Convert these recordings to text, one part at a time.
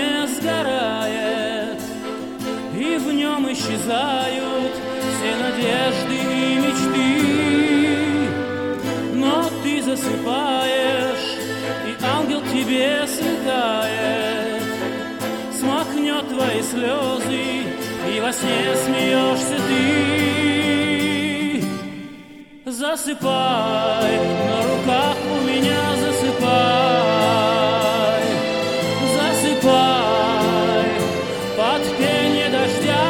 пламя сгорает, и в нем исчезают все надежды и мечты. Но ты засыпаешь, и ангел тебе слетает, смахнет твои слезы, и во сне смеешься ты. Засыпай, на руках у меня засыпай. Засыпай, под пенье дождя.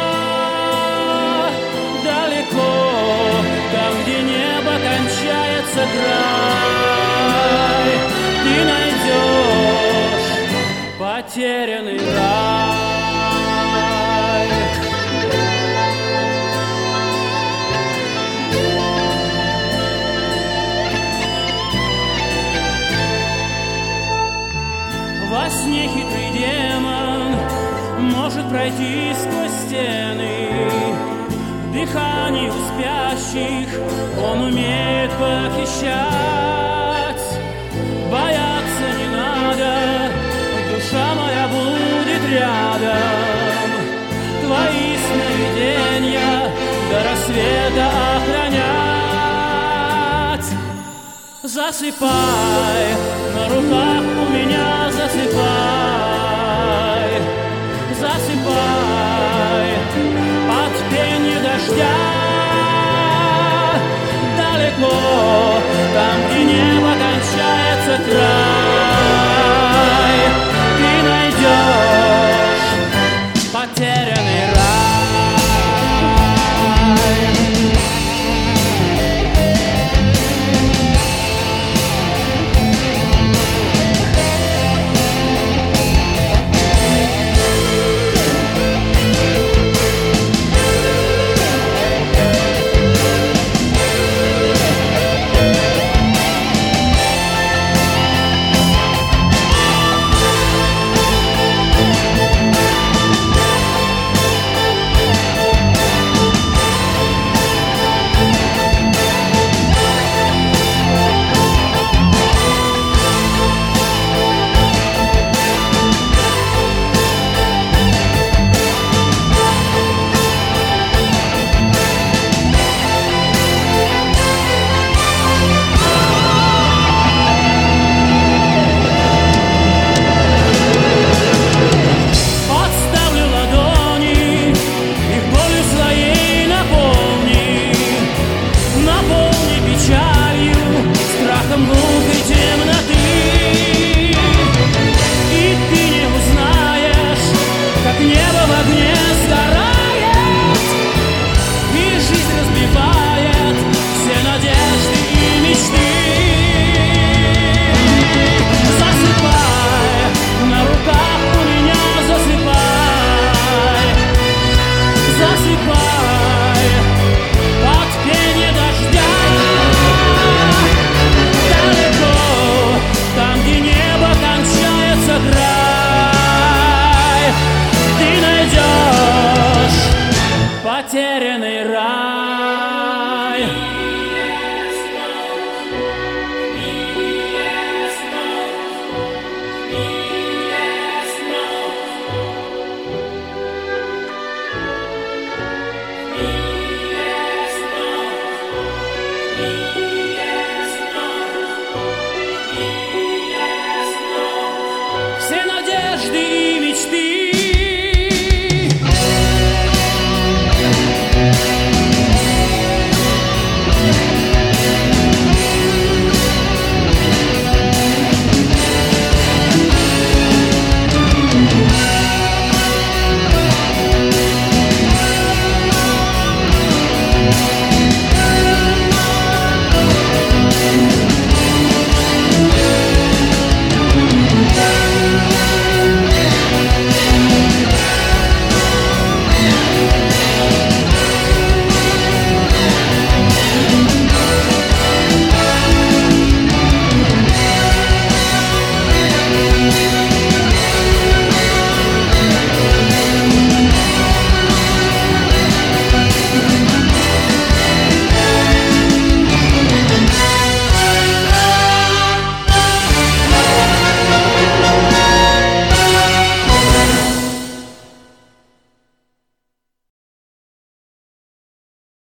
Далеко, там, где небо кончается край, ты найдешь потерянный рай. Во сне хитрый демон может пройти сквозь стены. В дыхании у спящих он умеет похищать. Бояться не надо, душа моя будет рядом. Твои сновидения до рассвета охранять. Засыпай, на руках у меня засыпай.